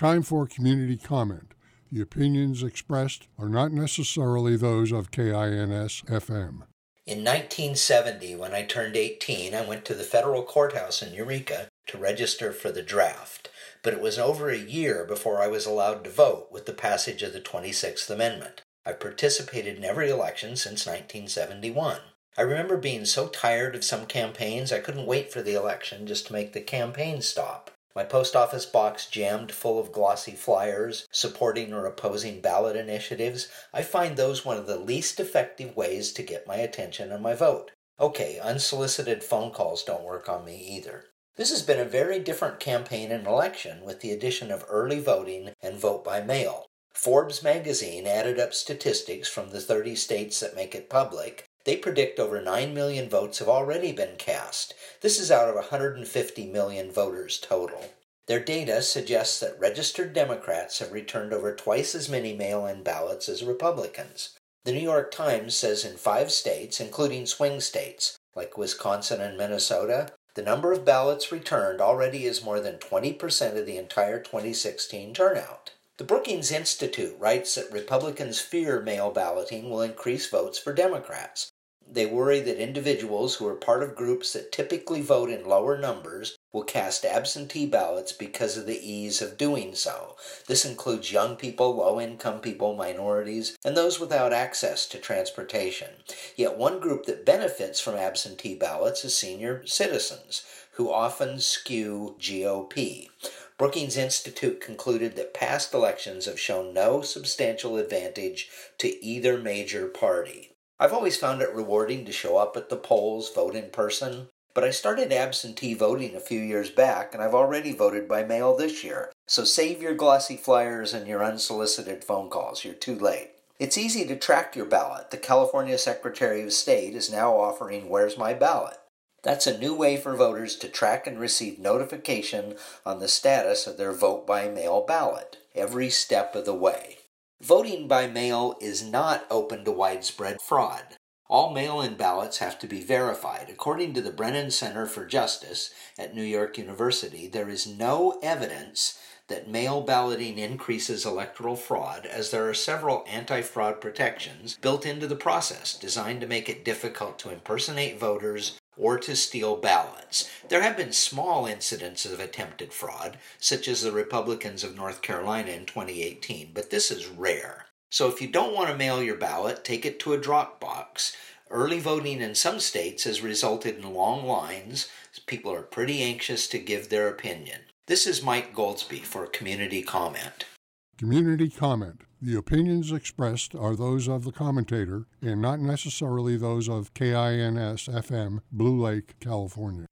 Time for community comment. The opinions expressed are not necessarily those of KINS-FM. In 1970, when I turned 18, I went to the federal courthouse in Eureka to register for the draft, but it was over a year before I was allowed to vote with the passage of the 26th Amendment. I've participated in every election since 1971. I remember being so tired of some campaigns I couldn't wait for the election just to make the campaign stop. My post office box jammed full of glossy flyers supporting or opposing ballot initiatives. I find those one of the least effective ways to get my attention and my vote. Okay, unsolicited phone calls don't work on me either. This has been a very different campaign and election with the addition of early voting and vote by mail. Forbes magazine added up statistics from the 30 states that make it public. They predict over 9 million votes have already been cast. This is out of 150 million voters total. Their data suggests that registered Democrats have returned over twice as many mail-in ballots as Republicans. The New York Times says in 5 states, including swing states like Wisconsin and Minnesota, the number of ballots returned already is more than 20% of the entire 2016 turnout. The Brookings Institute writes that Republicans fear mail balloting will increase votes for Democrats. They worry that individuals who are part of groups that typically vote in lower numbers will cast absentee ballots because of the ease of doing so. This includes young people, low-income people, minorities, and those without access to transportation. Yet one group that benefits from absentee ballots is senior citizens, who often skew GOP. Brookings Institute concluded that past elections have shown no substantial advantage to either major party. I've always found it rewarding to show up at the polls, vote in person, but I started absentee voting a few years back, and I've already voted by mail this year. So save your glossy flyers and your unsolicited phone calls. You're too late. It's easy to track your ballot. The California Secretary of State is now offering Where's My Ballot? That's a new way for voters to track and receive notification on the status of their vote-by-mail ballot, every step of the way. Voting by mail is not open to widespread fraud. All mail-in ballots have to be verified. According to the Brennan Center for Justice at New York University, there is no evidence that mail balloting increases electoral fraud, as there are several anti-fraud protections built into the process designed to make it difficult to impersonate voters or to steal ballots. There have been small incidents of attempted fraud, such as the Republicans of North Carolina in 2018, but this is rare. So if you don't want to mail your ballot, take it to a drop box. Early voting in some states has resulted in long lines. People are pretty anxious to give their opinion. This is Mike Goldsby for Community Comment. Community comment. The opinions expressed are those of the commentator and not necessarily those of KINS-FM, Blue Lake, California.